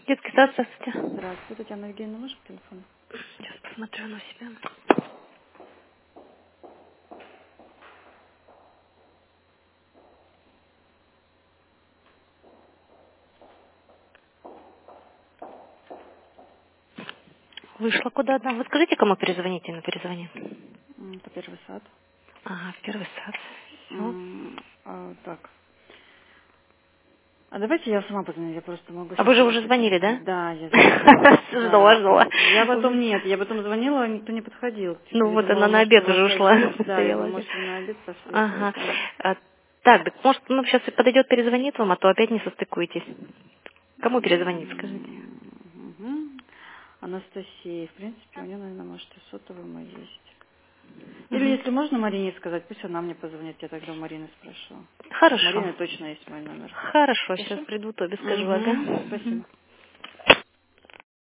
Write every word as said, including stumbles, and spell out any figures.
Детский сад, здравствуйте. Здравствуйте, Татьяна Евгеньевна, можешь по телефону? Сейчас посмотрю на себя. Вышла куда-то. Вы скажите, кому перезвоните, на перезвони. М, Это первый сад. Ага, в первый сад. Все. М, а, так. А давайте я сама позвоню, я просто могу А сейчас вы же уже спросить. звонили, да? Да, я звонила. Ждала, Да. ждала. Я потом нет, я потом звонила, никто не подходил. Ну Я вот думала, она на может, у обед вас уже ушла. зачет. Да, я Стояла думаю, опять. может, вы на обед пошли, Ага. поэтому. А, так, так, может, ну, сейчас подойдет, перезвонит вам, а то опять не состыкуетесь. Кому перезвонить, скажите? Мгм. Анастасия, в принципе, у нее, наверное, может, и сотовый мой есть. Или, Мгм. если можно Марине сказать, пусть она мне позвонит, я тогда у Марины спрошу. У Хорошо. Марины точно есть мой номер. Хорошо, сейчас Хорошо? приду, Тоби скажу, ага. Угу, Мгм. спасибо.